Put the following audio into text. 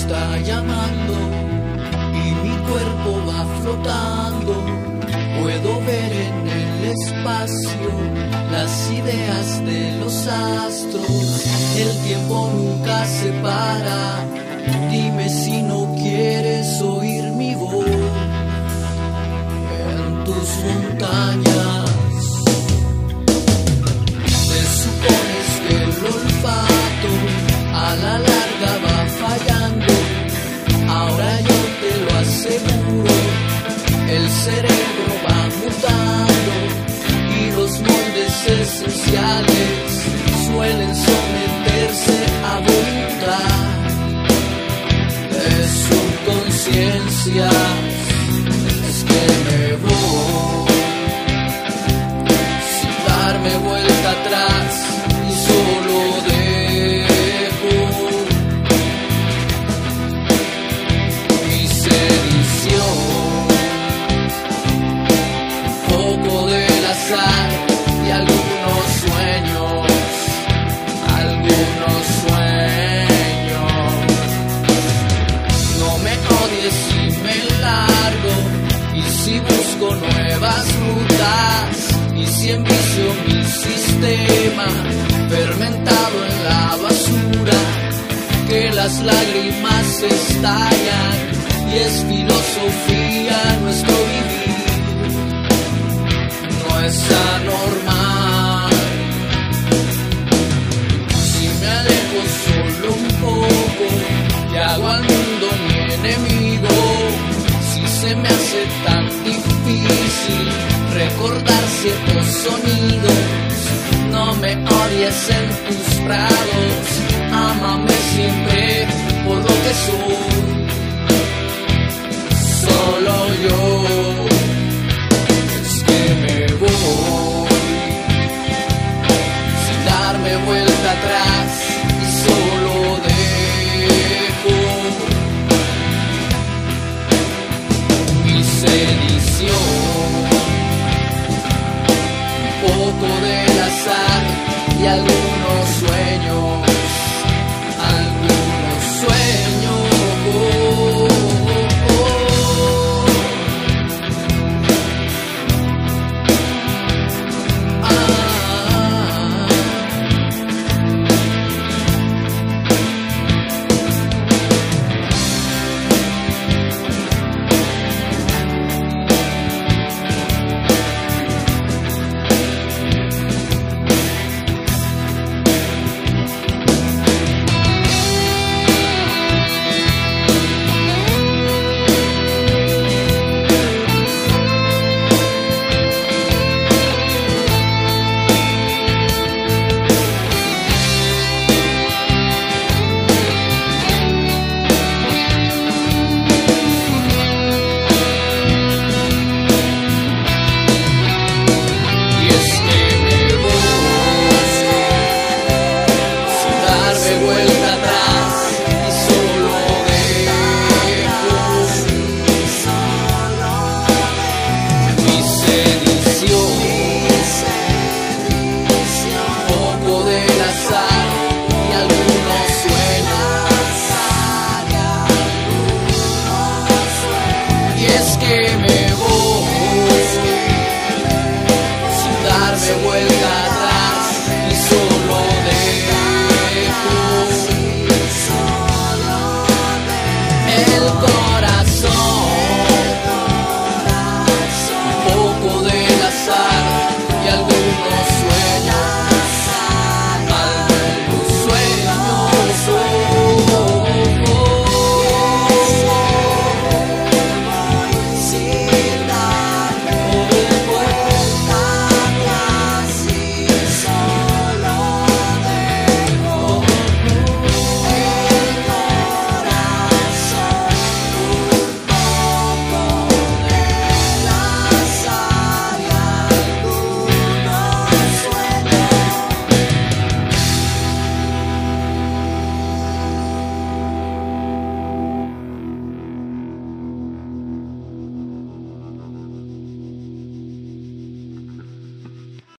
está llamando y mi cuerpo va flotando. Puedo ver en el espacio las ideas de los astros. El tiempo nunca se para. Dime si no quieres oír mi voz en tus montañas. Te supones que el olfato a la larga va fallando. Ahora yo te lo aseguro, el cerebro va mutando y los moldes esenciales suelen someterse a voluntad de subconsciencias. Es que me voy sin darme vuelta atrás y solo dejo mi sedición, poco del azar y algunos sueños, algunos sueños. No me odies si me largo y si busco nuevas rutas y si envicio mi sistema fermentado en la basura, que las lágrimas estallan y es filosofía nuestro vivir. No es anormal si me alejo solo un poco y hago al mundo mi enemigo. Si se me hace tan difícil recordar ciertos sonidos, no me odies en tus prados, ámame siempre por lo que soy.